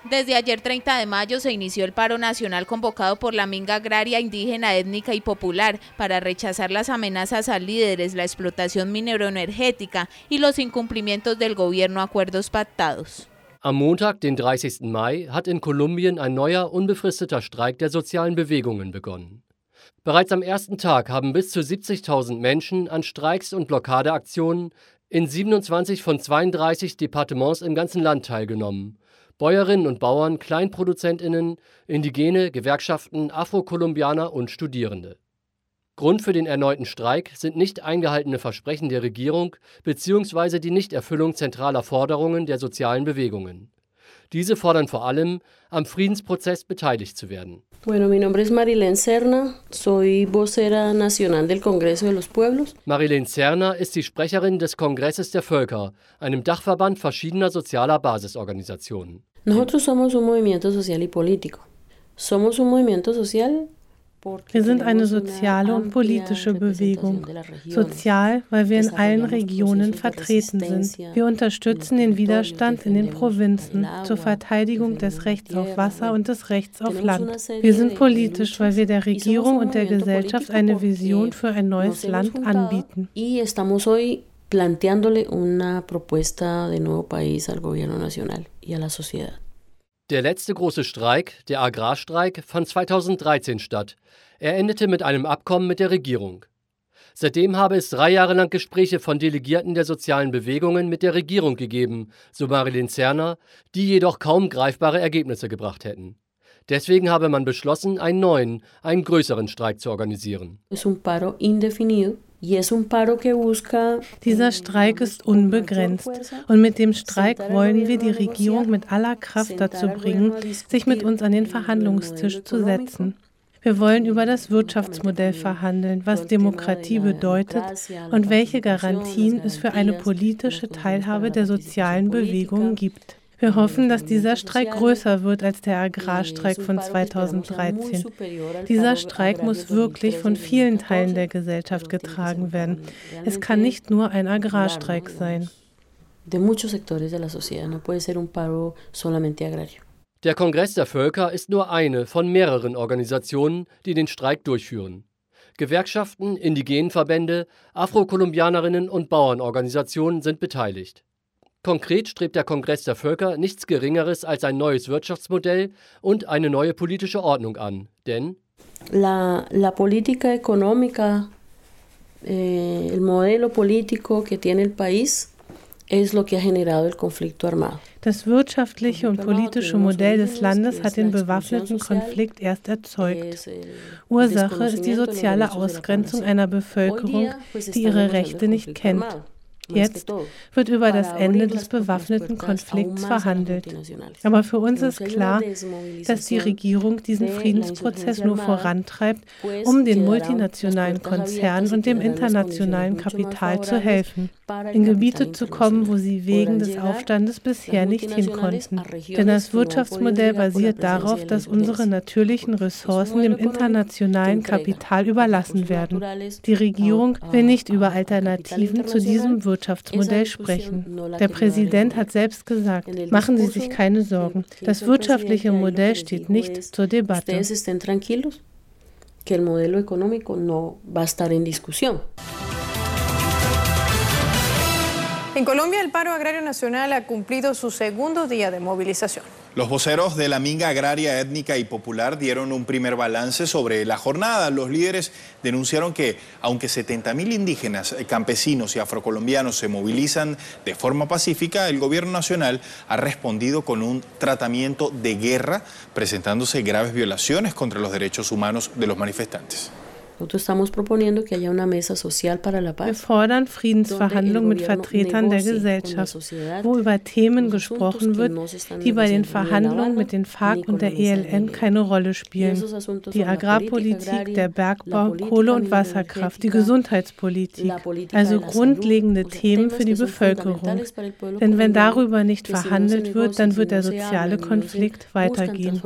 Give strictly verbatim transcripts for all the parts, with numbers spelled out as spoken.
Desde ayer treinta de mayo se inició el paro nacional convocado por la Minga Agraria, Indígena, Étnica y Popular para rechazar las amenazas a líderes, la explotación mineroenergética y los incumplimientos del gobierno a acuerdos pactados. Am Montag, den dreißigsten Mai, hat in Kolumbien ein neuer, unbefristeter Streik der sozialen Bewegungen begonnen. Bereits am ersten Tag haben bis zu siebzigtausend Menschen an Streiks und Blockadeaktionen in siebenundzwanzig von zweiunddreißig Departements im ganzen Land teilgenommen. Bäuerinnen und Bauern, KleinproduzentInnen, Indigene, Gewerkschaften, Afro-Kolumbianer und Studierende. Grund für den erneuten Streik sind nicht eingehaltene Versprechen der Regierung bzw. die Nichterfüllung zentraler Forderungen der sozialen Bewegungen. Diese fordern vor allem, am Friedensprozess beteiligt zu werden. Bueno, mi nombre es Marilén Serna, soy vocera nacional del Congreso de los Pueblos. Marilén Serna ist die Sprecherin des Kongresses der Völker, einem Dachverband verschiedener sozialer Basisorganisationen. Nosotros somos un movimiento social y político. Somos un movimiento social. Wir sind eine soziale und politische Bewegung. Sozial, weil wir in allen Regionen vertreten sind. Wir unterstützen den Widerstand in den Provinzen zur Verteidigung des Rechts auf Wasser und des Rechts auf Land. Wir sind politisch, weil wir der Regierung und der Gesellschaft eine Vision für ein neues Land anbieten. Planteándole una propuesta de nuevo país al gobierno nacional y a la sociedad. Der letzte große Streik, der Agrarstreik, fand zweitausenddreizehn statt. Er endete mit einem Abkommen mit der Regierung. Seitdem habe es drei Jahre lang Gespräche von Delegierten der sozialen Bewegungen mit der Regierung gegeben, so Marilén Serna, die jedoch kaum greifbare Ergebnisse gebracht hätten. Deswegen habe man beschlossen, einen neuen, einen größeren Streik zu organisieren. Es un paro indefinido. Dieser Streik ist unbegrenzt und mit dem Streik wollen wir die Regierung mit aller Kraft dazu bringen, sich mit uns an den Verhandlungstisch zu setzen. Wir wollen über das Wirtschaftsmodell verhandeln, was Demokratie bedeutet und welche Garantien es für eine politische Teilhabe der sozialen Bewegungen gibt. Wir hoffen, dass dieser Streik größer wird als der Agrarstreik von zweitausenddreizehn. Dieser Streik muss wirklich von vielen Teilen der Gesellschaft getragen werden. Es kann nicht nur ein Agrarstreik sein. De muchos sectores de la sociedad, no puede ser un paro solamente agrario. Der Kongress der Völker ist nur eine von mehreren Organisationen, die den Streik durchführen. Gewerkschaften, Indigenenverbände, Afro-Kolumbianerinnen und Bauernorganisationen sind beteiligt. Konkret strebt der Kongress der Völker nichts Geringeres als ein neues Wirtschaftsmodell und eine neue politische Ordnung an, denn la, la política económica, eh, el modelo político que tiene el país es lo que ha generado el conflicto armado. Das wirtschaftliche und politische Modell des Landes hat den bewaffneten Konflikt erst erzeugt. Ursache ist die soziale Ausgrenzung einer Bevölkerung, die ihre Rechte nicht kennt. Jetzt wird über das Ende des bewaffneten Konflikts verhandelt. Aber für uns ist klar, dass die Regierung diesen Friedensprozess nur vorantreibt, um den multinationalen Konzernen und dem internationalen Kapital zu helfen, in Gebiete zu kommen, wo sie wegen des Aufstandes bisher nicht hin konnten. Denn das Wirtschaftsmodell basiert darauf, dass unsere natürlichen Ressourcen dem internationalen Kapital überlassen werden. Die Regierung will nicht über Alternativen zu diesem Wirtschaftsmodell Wirtschaftsmodell sprechen. Der Präsident hat selbst gesagt, machen Sie sich keine Sorgen. Das wirtschaftliche Modell steht nicht zur Debatte. En Colombia, el paro agrario nacional ha cumplido su segundo día de movilización. Los voceros de la Minga Agraria, Étnica y Popular dieron un primer balance sobre la jornada. Los líderes denunciaron que, aunque setenta mil indígenas, campesinos y afrocolombianos se movilizan de forma pacífica, el gobierno nacional ha respondido con un tratamiento de guerra, presentándose graves violaciones contra los derechos humanos de los manifestantes. Nosotros estamos proponiendo que haya una mesa social para la paz. Wir fordern Friedensverhandlungen mit Vertretern der Gesellschaft, wo über Themen gesprochen wird, die bei den Verhandlungen mit den FARC und der E L N keine Rolle spielen. Die Agrarpolitik, der Bergbau, Kohle- und Wasserkraft, die Gesundheitspolitik, also grundlegende Themen für die Bevölkerung. Denn wenn darüber nicht verhandelt wird, dann wird der soziale Konflikt weitergehen.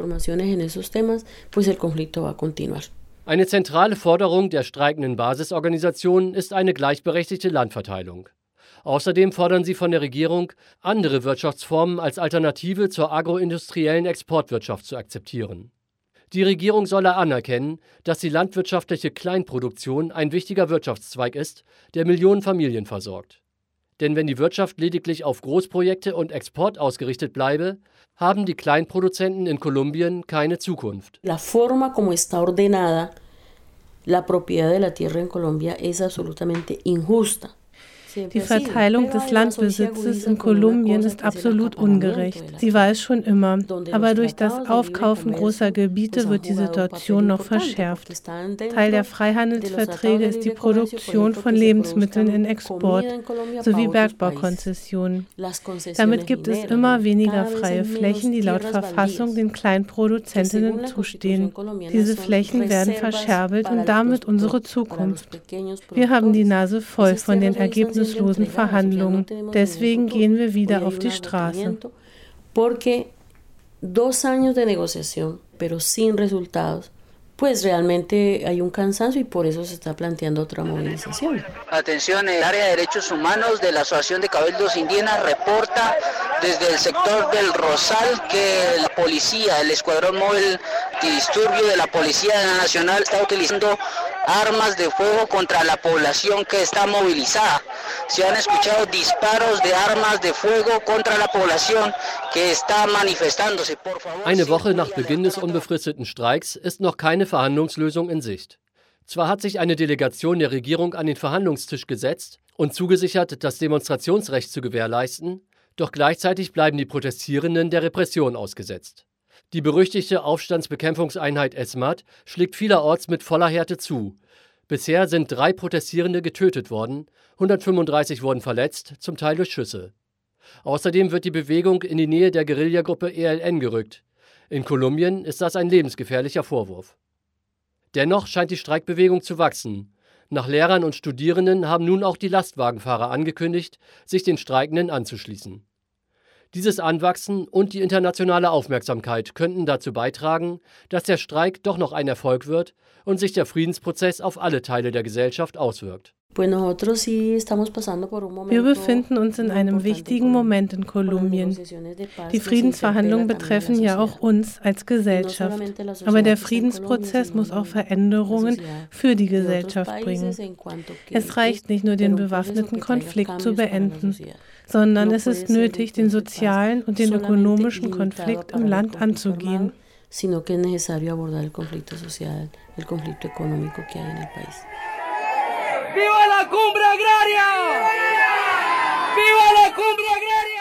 Eine zentrale Forderung der streikenden Basisorganisationen ist eine gleichberechtigte Landverteilung. Außerdem fordern sie von der Regierung, andere Wirtschaftsformen als Alternative zur agroindustriellen Exportwirtschaft zu akzeptieren. Die Regierung solle anerkennen, dass die landwirtschaftliche Kleinproduktion ein wichtiger Wirtschaftszweig ist, der Millionen Familien versorgt. Denn wenn die Wirtschaft lediglich auf Großprojekte und Export ausgerichtet bleibe, haben die Kleinproduzenten in Kolumbien keine Zukunft. La forma como está ordenada la propiedad de la tierra en Colombia es absolutamente injusta. Die Verteilung des Landbesitzes in Kolumbien ist absolut ungerecht. Sie war es schon immer. Aber durch das Aufkaufen großer Gebiete wird die Situation noch verschärft. Teil der Freihandelsverträge ist die Produktion von Lebensmitteln in Export sowie Bergbaukonzessionen. Damit gibt es immer weniger freie Flächen, die laut Verfassung den Kleinproduzentinnen zustehen. Diese Flächen werden verscherbelt und damit unsere Zukunft. Wir haben die Nase voll von den Ergebnissen Verhandlungen. Deswegen gehen wir wieder auf die Straße. Porque dos años de negociación, pero sin resultados, pues realmente hay un cansancio y por eso se está planteando otra movilización. Atención, el área de derechos humanos de la Asociación de Cabildos Indígenas reporta desde el sector del Rosal que la policía, el escuadrón móvil antidisturbio de la Policía Nacional está utilizando armas de fuego contra la población que está movilizada. Se han escuchado disparos de armas de fuego contra la población que está manifestándose. Por favor, Eine Woche nach Beginn des unbefristeten Streiks ist noch keine Verhandlungslösung in Sicht. Zwar hat sich eine Delegation der Regierung an den Verhandlungstisch gesetzt und zugesichert, das Demonstrationsrecht zu gewährleisten, doch gleichzeitig bleiben die Protestierenden der Repression ausgesetzt. Die berüchtigte Aufstandsbekämpfungseinheit ESMAD schlägt vielerorts mit voller Härte zu. Bisher sind drei Protestierende getötet worden, hundertfünfunddreißig wurden verletzt, zum Teil durch Schüsse. Außerdem wird die Bewegung in die Nähe der Guerillagruppe E L N gerückt. In Kolumbien ist das ein lebensgefährlicher Vorwurf. Dennoch scheint die Streikbewegung zu wachsen. Nach Lehrern und Studierenden haben nun auch die Lastwagenfahrer angekündigt, sich den Streikenden anzuschließen. Dieses Anwachsen und die internationale Aufmerksamkeit könnten dazu beitragen, dass der Streik doch noch ein Erfolg wird und sich der Friedensprozess auf alle Teile der Gesellschaft auswirkt. Wir befinden uns in einem wichtigen Moment in Kolumbien. Die Friedensverhandlungen betreffen ja auch uns als Gesellschaft. Aber der Friedensprozess muss auch Veränderungen für die Gesellschaft bringen. Es reicht nicht nur, den bewaffneten Konflikt zu beenden, sondern es ist nötig, den sozialen und den ökonomischen Konflikt im Land anzugehen. Sino que es necesario abordar el conflicto social, el conflicto económico que hay en el país. ¡Viva la cumbre agraria! ¡Viva la cumbre agraria!